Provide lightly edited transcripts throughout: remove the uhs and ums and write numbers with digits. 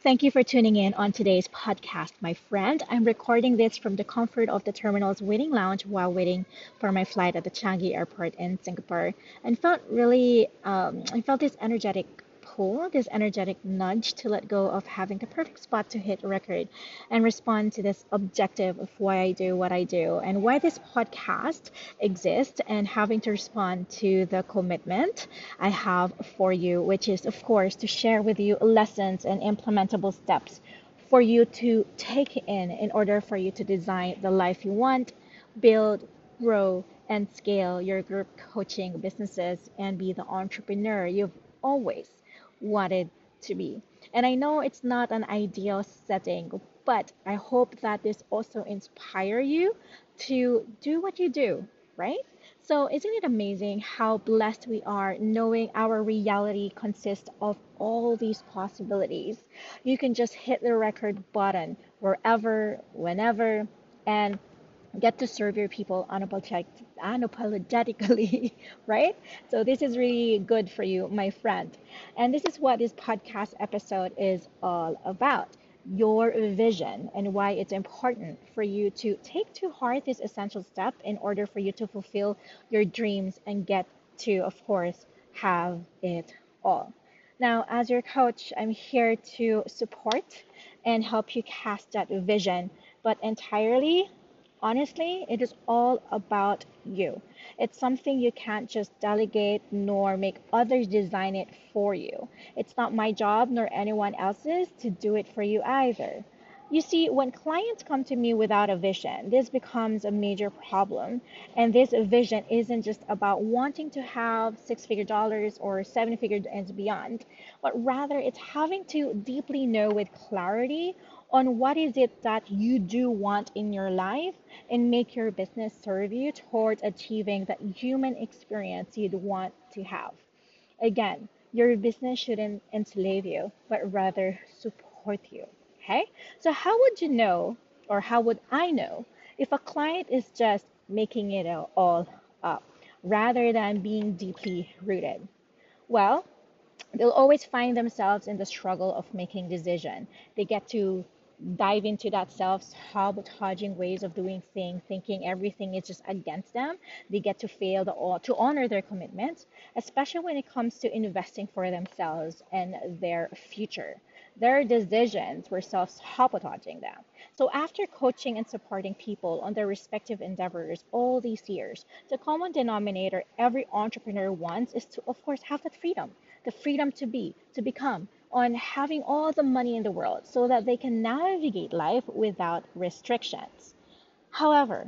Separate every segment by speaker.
Speaker 1: Thank you for tuning in on today's podcast, my friend. I'm recording this from the comfort of the terminal's waiting lounge while waiting for my flight at the Changi Airport in Singapore, and I felt this energetic pull, this energetic nudge to let go of having the perfect spot to hit record and respond to this objective of why I do what I do and why this podcast exists and having to respond to the commitment I have for you, which is, of course, to share with you lessons and implementable steps for you to take in order for you to design the life you want, build, grow, and scale your group coaching businesses and be the entrepreneur you've always wanted to be. And I know it's not an ideal setting, but I hope that this also inspire you to do what you do, right? So isn't it amazing how blessed we are knowing our reality consists of all these possibilities? You can just hit the record button wherever, whenever, and get to serve your people unapologetically, right? So this is really good for you, my friend. And this is what this podcast episode is all about. Your vision and why it's important for you to take to heart this essential step in order for you to fulfill your dreams and get to, of course, have it all. Now, as your coach, I'm here to support and help you cast that vision, but entirely honestly, it is all about you. It's something you can't just delegate nor make others design it for you. It's not my job nor anyone else's to do it for you either. You see, when clients come to me without a vision, this becomes a major problem. And this vision isn't just about wanting to have six-figure dollars or seven-figure and beyond, but rather it's having to deeply know with clarity on what is it that you do want in your life and make your business serve you towards achieving that human experience you'd want to have. Again, your business shouldn't enslave you, but rather support you. Okay? So, how would you know, or how would I know, if a client is just making it all up rather than being deeply rooted? Well, they'll always find themselves in the struggle of making decision. They get to dive into that self-sabotaging ways of doing things, thinking everything is just against them. They get to fail to honor their commitments, especially when it comes to investing for themselves and their future. Their decisions were self-sabotaging them. So after coaching and supporting people on their respective endeavors all these years, the common denominator every entrepreneur wants is to, of course, have that freedom, the freedom to be, to become, on having all the money in the world so that they can navigate life without restrictions. However,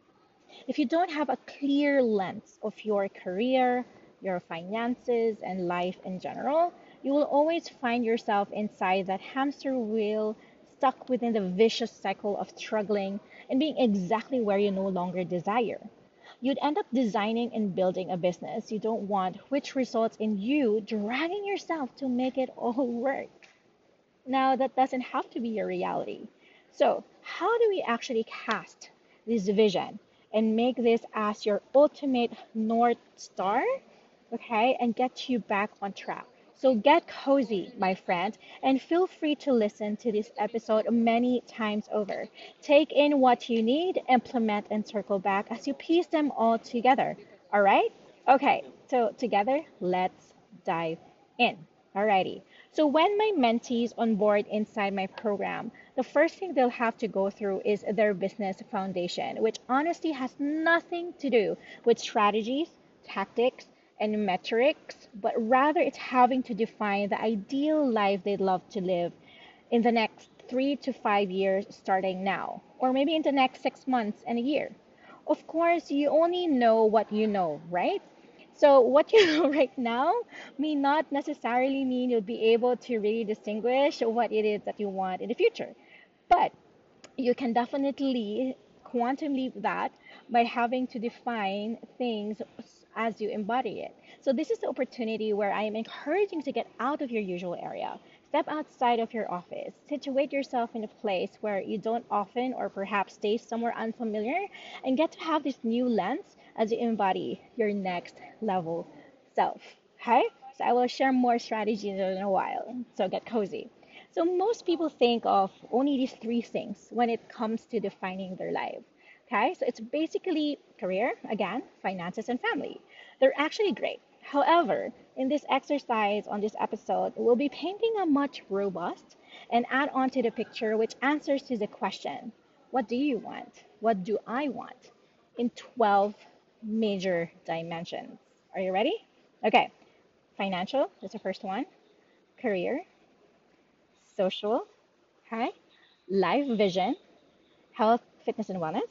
Speaker 1: if you don't have a clear lens of your career, your finances, and life in general, you will always find yourself inside that hamster wheel, stuck within the vicious cycle of struggling and being exactly where you no longer desire. You'd end up designing and building a business you don't want, which results in you dragging yourself to make it all work. Now, that doesn't have to be your reality. So, how do we actually cast this vision and make this as your ultimate North Star? Okay, and get you back on track. So get cozy, my friend, and feel free to listen to this episode many times over. Take in what you need, implement, and circle back as you piece them all together. All right? Okay, so together, let's dive in. Alrighty. So when my mentees onboard inside my program, the first thing they'll have to go through is their business foundation, which honestly has nothing to do with strategies, tactics, and metrics, but rather it's having to define the ideal life they'd love to live in the next 3 to 5 years starting now, or maybe in the next 6 months and a year. Of course, you only know what you know, right? So, what you know right now may not necessarily mean you'll be able to really distinguish what it is that you want in the future. But you can definitely quantum leap that by having to define things as you embody it. So this is the opportunity where I am encouraging to get out of your usual area. Step outside of your office. Situate yourself in a place where you don't often or perhaps stay somewhere unfamiliar and get to have this new lens as you embody your next level self. Okay? So I will share more strategies in a while. So get cozy. So most people think of only these three things when it comes to defining their life. Okay, so it's basically career, again, finances, and family. They're actually great. However, in this exercise on this episode, we'll be painting a much robust and add on to the picture which answers to the question, what do you want? What do I want? In 12 major dimensions. Are you ready? Okay, financial is the first one, career, social, okay, life vision, health, fitness, and wellness,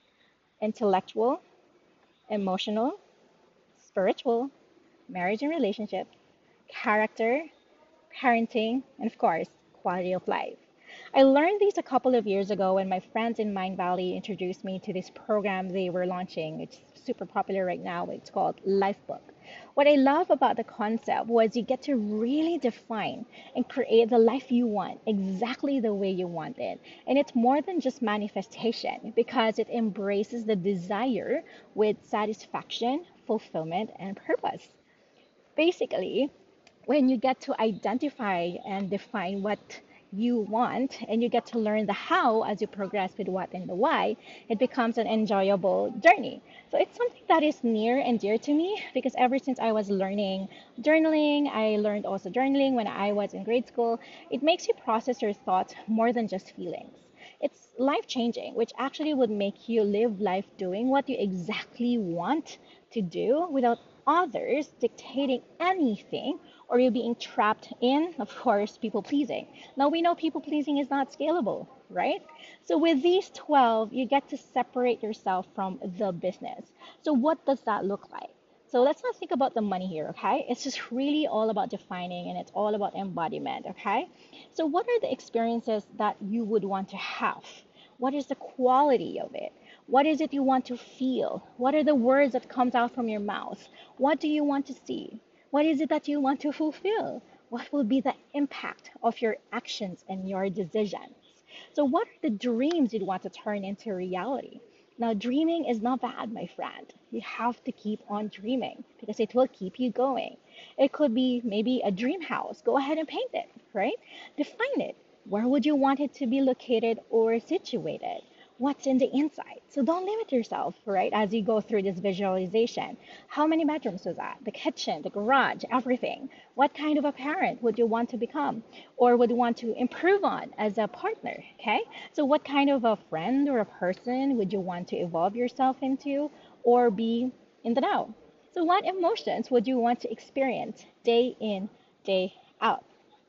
Speaker 1: intellectual, emotional, spiritual, marriage and relationship, character, parenting, and of course, quality of life. I learned these a couple of years ago when my friends in Mind Valley introduced me to this program they were launching. It's super popular right now. It's called Lifebook. What I love about the concept was you get to really define and create the life you want exactly the way you want it. And it's more than just manifestation because it embraces the desire with satisfaction, fulfillment, and purpose. Basically, when you get to identify and define what you want and you get to learn the how as you progress with what and the why, it becomes an enjoyable journey. So it's something that is near and dear to me because ever since I was learning journaling, I learned also journaling when I was in grade school. It makes you process your thoughts more than just feelings. It's life changing, which actually would make you live life doing what you exactly want to do without others dictating anything or you being trapped in, of course, people pleasing. Now we know people pleasing is not scalable, right? So with these 12, you get to separate yourself from the business. So what does that look like? So let's not think about the money here, okay? It's just really all about defining and it's all about embodiment, okay? So, what are the experiences that you would want to have? What is the quality of it? What is it you want to feel? What are the words that comes out from your mouth? What do you want to see? What is it that you want to fulfill? What will be the impact of your actions and your decisions? So, what are the dreams you'd want to turn into reality? Now, dreaming is not bad, my friend. You have to keep on dreaming because it will keep you going. It could be maybe a dream house. Go ahead and paint it, right? Define it. Where would you want it to be located or situated? What's in the inside? So don't limit yourself, right, as you go through this visualization. How many bedrooms was that? The kitchen, the garage, everything. What kind of a parent would you want to become or would you want to improve on as a partner? Okay. So, what kind of a friend or a person would you want to evolve yourself into or be in the now? So, what emotions would you want to experience day in, day out?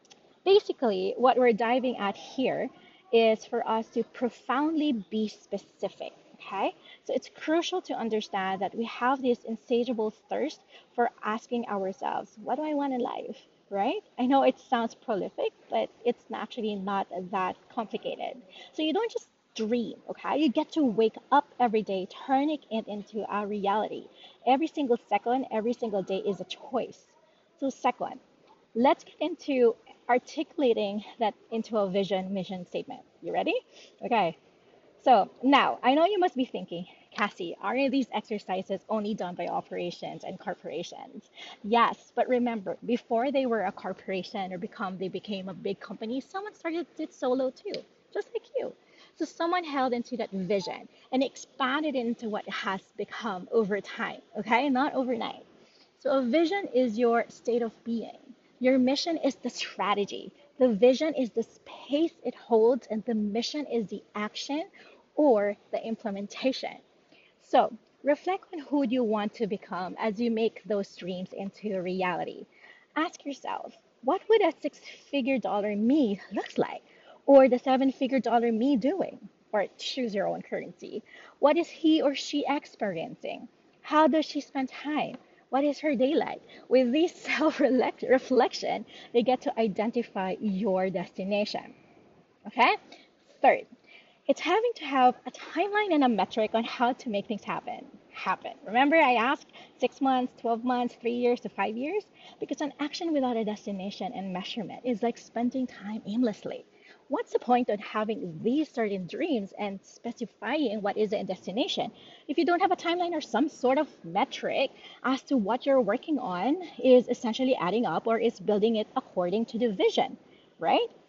Speaker 1: Basically, what we're diving at here is for us to profoundly be specific. Okay, so it's crucial to understand that we have this insatiable thirst for asking ourselves, what do I want in life? Right? I know it sounds prolific, but it's actually not that complicated. So you don't just dream, okay? You get to wake up every day, turning it into a reality. Every single second, every single day is a choice. So, second, let's get into articulating that into a vision mission statement. You ready? Okay. So now I know you must be thinking, Cassie, aren't these exercises only done by operations and corporations? Yes, but remember, before they were a corporation or they became a big company, someone started it solo too, just like you. So someone held into that vision and expanded it into what it has become over time, okay? Not overnight. So a vision is your state of being. Your mission is the strategy. The vision is the space it holds, and the mission is the action or the implementation. So reflect on who you want to become as you make those dreams into reality. Ask yourself, what would a six-figure dollar me look like? Or the seven-figure dollar me doing? Or choose your own currency. What is he or she experiencing? How does she spend time? What is her day like? With this self reflection, you get to identify your destination. Okay? Third, it's having to have a timeline and a metric on how to make things happen. Remember I asked 6 months, 12 months, 3 years to 5 years? Because an action without a destination and measurement is like spending time aimlessly. What's the point of having these certain dreams and specifying what is the destination if you don't have a timeline or some sort of metric as to what you're working on is essentially adding up or is building it according to the vision, right?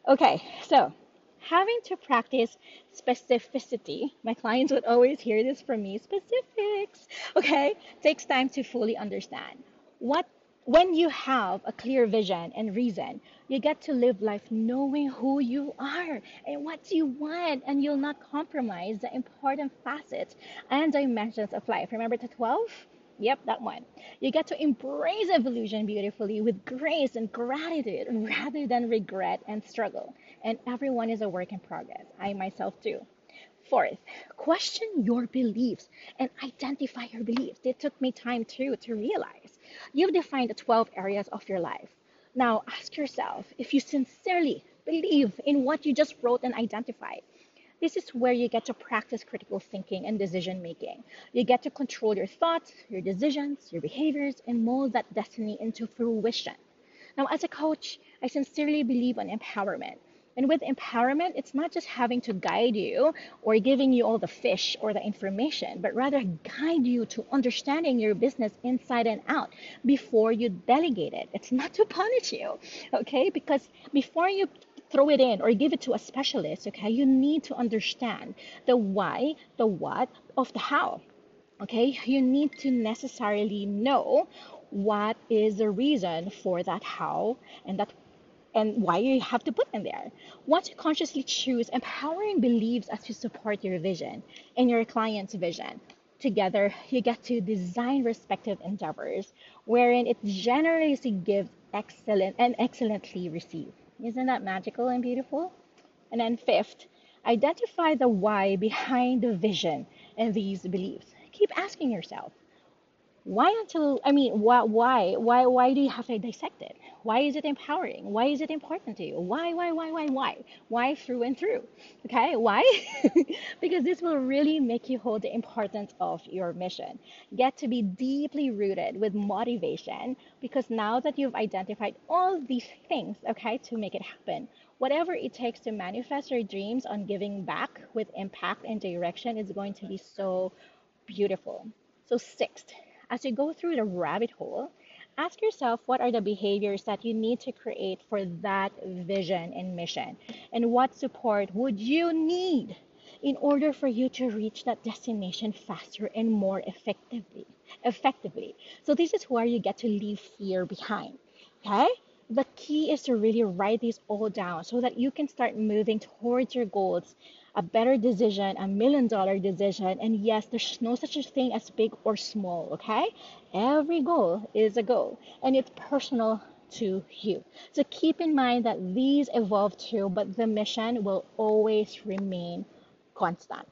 Speaker 1: Okay, so having to practice specificity, my clients would always hear this from me, specifics, okay, takes time to fully understand. What when you have a clear vision and reason, you get to live life knowing who you are and what you want, and you'll not compromise the important facets and dimensions of life. Remember the 12? Yep, that one. You get to embrace evolution beautifully with grace and gratitude rather than regret and struggle. And everyone is a work in progress. I myself too. Fourth, question your beliefs and identify your beliefs. It took me time too to realize. You've defined the 12 areas of your life. Now ask yourself if you sincerely believe in what you just wrote and identified. This is where you get to practice critical thinking and decision making. You get to control your thoughts, your decisions, your behaviors, and mold that destiny into fruition. Now, as a coach, I sincerely believe in empowerment. And with empowerment, it's not just having to guide you or giving you all the fish or the information, but rather guide you to understanding your business inside and out before you delegate it. It's not to punish you, okay? Because before you throw it in or give it to a specialist, okay, you need to understand the why, the what of the how. Okay, you need to necessarily know what is the reason for that how and why you have to put them there. Once you consciously choose empowering beliefs as you support your vision and your client's vision, together you get to design respective endeavors wherein it generously gives excellent and excellently received. Isn't that magical and beautiful? And then fifth, identify the why behind the vision and these beliefs. Keep asking yourself, why until I mean why do you have to dissect it? Why is it empowering? Why is it important to you? Why through and through? Okay, why? Because this will really make you hold the importance of your mission. Get to be deeply rooted with motivation because now that you've identified all these things, okay, to make it happen, whatever it takes to manifest your dreams on giving back with impact and direction is going to be so beautiful. So, sixth, as you go through the rabbit hole, ask yourself what are the behaviors that you need to create for that vision and mission, and what support would you need in order for you to reach that destination faster and more effectively. So this is where you get to leave fear behind. Okay? The key is to really write these all down so that you can start moving towards your goals. A better decision, $1 million decision, and yes, there's no such a thing as big or small, okay? Every goal is a goal, and it's personal to you. So keep in mind that these evolve too, but the mission will always remain constant.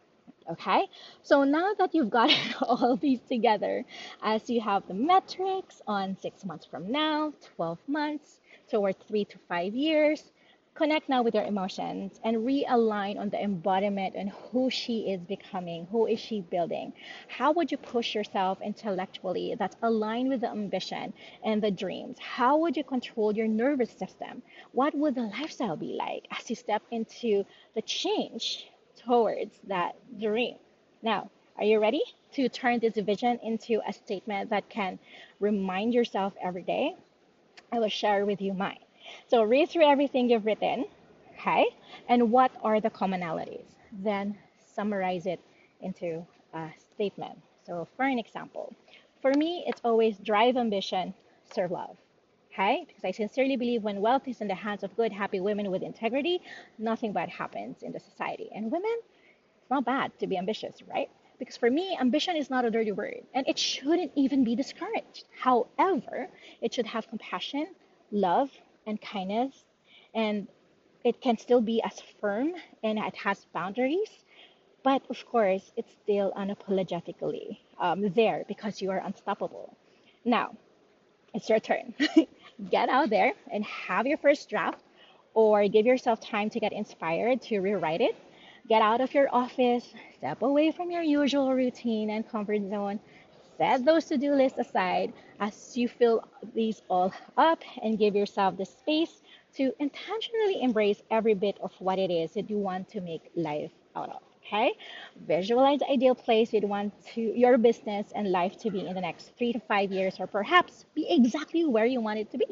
Speaker 1: Okay, so now that you've got all these together, as you have the metrics on 6 months from now, 12 months, toward 3 to 5 years, connect now with your emotions and realign on the embodiment and who she is becoming, who is she building. How would you push yourself intellectually that's aligned with the ambition and the dreams? How would you control your nervous system? What would the lifestyle be like as you step into the change towards that dream? Now, are you ready to turn this vision into a statement that can remind yourself every day? I will share with you mine. So read through everything you've written, okay? And what are the commonalities? Then summarize it into a statement. So for an example, for me, it's always drive ambition, serve love. Okay? Because I sincerely believe when wealth is in the hands of good, happy women with integrity, nothing bad happens in the society. And women, it's not bad to be ambitious, right? Because for me, ambition is not a dirty word and it shouldn't even be discouraged. However, it should have compassion, love, and kindness, and it can still be as firm and it has boundaries. But of course, it's still unapologetically there because you are unstoppable. Now, it's your turn. Get out there and have your first draft or give yourself time to get inspired to rewrite it. Get out of your office, step away from your usual routine and comfort zone. Set those to do lists aside as you fill these all up and give yourself the space to intentionally embrace every bit of what it is that you want to make life out of. Okay? Visualize the ideal place you'd want to your business and life to be in the next 3 to 5 years, or perhaps be exactly where you want it to be.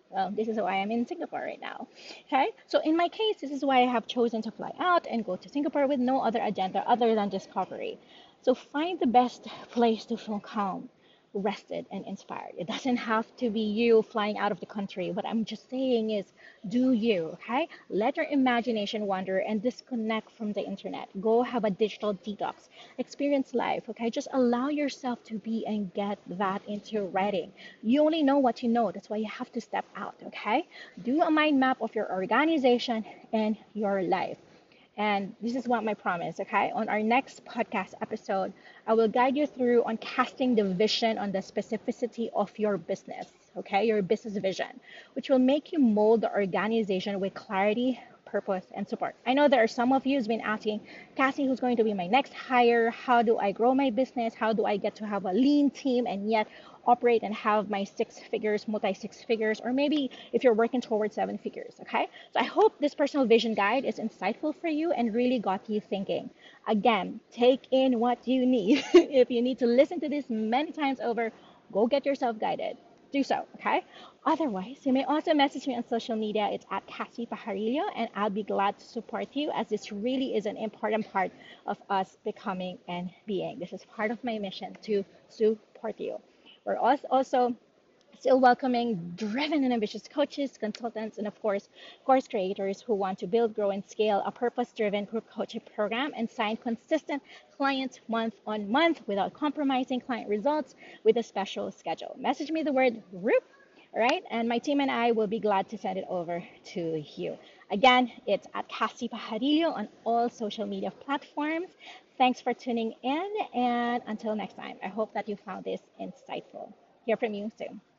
Speaker 1: Well, this is why I'm in Singapore right now. Okay, so in my case, this is why I have chosen to fly out and go to Singapore with no other agenda other than discovery. So find the best place to feel calm, rested, and inspired. It doesn't have to be you flying out of the country. What I'm just saying is do you, okay? Let your imagination wander and disconnect from the internet. Go have a digital detox. Experience life, okay? Just allow yourself to be and get that into writing. You only know what you know. That's why you have to step out, okay? Do a mind map of your organization and your life. And this is what my promise, okay? On our next podcast episode, I will guide you through on casting the vision on the specificity of your business, okay? Your business vision, which will make you mold the organization with clarity, purpose, and support. I know there are some of you who's been asking, Cassie, who's going to be my next hire? How do I grow my business? How do I get to have a lean team and yet operate and have my six figures, multi six figures, or maybe if you're working towards seven figures, okay? So I hope this personal vision guide is insightful for you and really got you thinking. Again, take in what you need. If you need to listen to this many times over, go get yourself guided. Do so, okay? Otherwise, you may also message me on social media. It's at Cassie Pajarillo, and I'll be glad to support you as this really is an important part of us becoming and being. This is part of my mission to support you. We're also still welcoming driven and ambitious coaches, consultants, and of course creators who want to build, grow, and scale a purpose-driven group coaching program and sign consistent clients month on month without compromising client results with a special schedule. Message me the word group. All right, and my team and I will be glad to send it over to you. Again, it's at Cassie Pajarillo on all social media platforms. Thanks for tuning in, and until next time, I hope that you found this insightful. Hear from you soon.